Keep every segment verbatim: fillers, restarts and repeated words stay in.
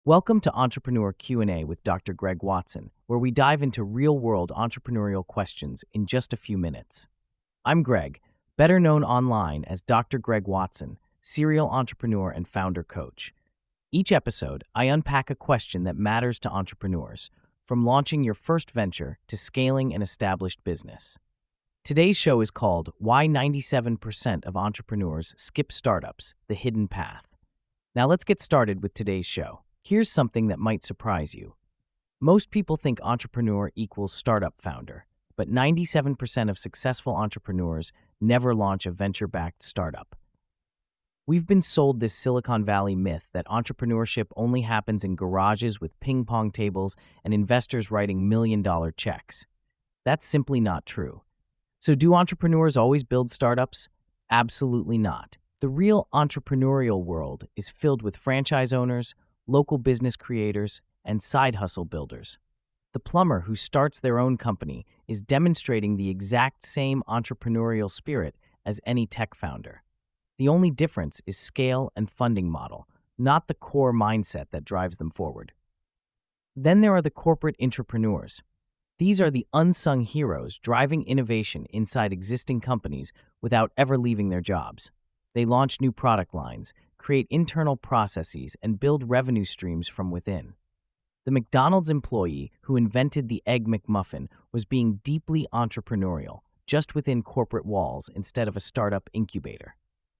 Welcome to Entrepreneur Q and A with Doctor Greg Watson, where we dive into real-world entrepreneurial questions in just a few minutes. I'm Greg, better known online as Doctor Greg Watson, serial entrepreneur and founder coach. Each episode, I unpack a question that matters to entrepreneurs, from launching your first venture to scaling an established business. Today's show is called Why ninety-seven percent of Entrepreneurs Skip Startups: The Hidden Path. Now let's get started with today's show. Here's something that might surprise you. Most people think entrepreneur equals startup founder, but ninety-seven percent of successful entrepreneurs never launch a venture-backed startup. We've been sold this Silicon Valley myth that entrepreneurship only happens in garages with ping pong tables and investors writing million-dollar checks. That's simply not true. So do entrepreneurs always build startups? Absolutely not. The real entrepreneurial world is filled with franchise owners, local business creators, and side hustle builders. The plumber who starts their own company is demonstrating the exact same entrepreneurial spirit as any tech founder. The only difference is scale and funding model, not the core mindset that drives them forward. Then there are the corporate entrepreneurs. These are the unsung heroes driving innovation inside existing companies without ever leaving their jobs. They launch new product lines, create internal processes, and build revenue streams from within. The McDonald's employee who invented the Egg McMuffin was being deeply entrepreneurial, just within corporate walls instead of a startup incubator.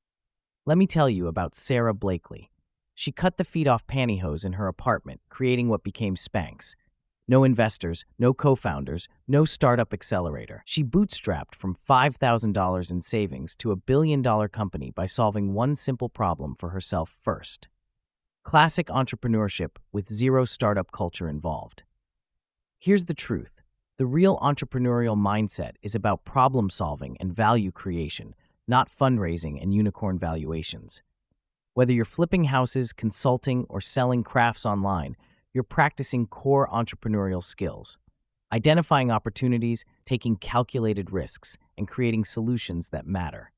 Let me tell you about Sarah Blakely. She cut the feet off pantyhose in her apartment, creating what became Spanx. No investors, no co-founders, no startup accelerator. She bootstrapped from five thousand dollars in savings to a billion-dollar company by solving one simple problem for herself first. Classic entrepreneurship with zero startup culture involved. Here's the truth. The real entrepreneurial mindset is about problem solving and value creation, not fundraising and unicorn valuations. Whether you're flipping houses, consulting, or selling crafts online, you're practicing core entrepreneurial skills, identifying opportunities, taking calculated risks, and creating solutions that matter.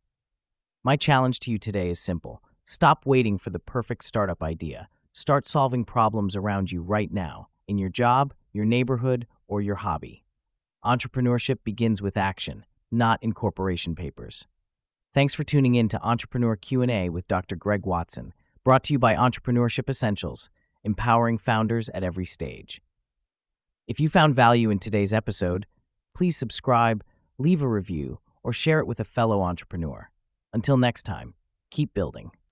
My challenge to you today is simple. Stop waiting for the perfect startup idea. Start solving problems around you right now, in your job, your neighborhood, or your hobby. Entrepreneurship begins with action, not incorporation papers. Thanks for tuning in to Entrepreneur Q and A with Doctor Greg Watson, brought to you by Entrepreneurship Essentials, empowering founders at every stage. If you found value in today's episode, please subscribe, leave a review, or share it with a fellow entrepreneur. Until next time, keep building.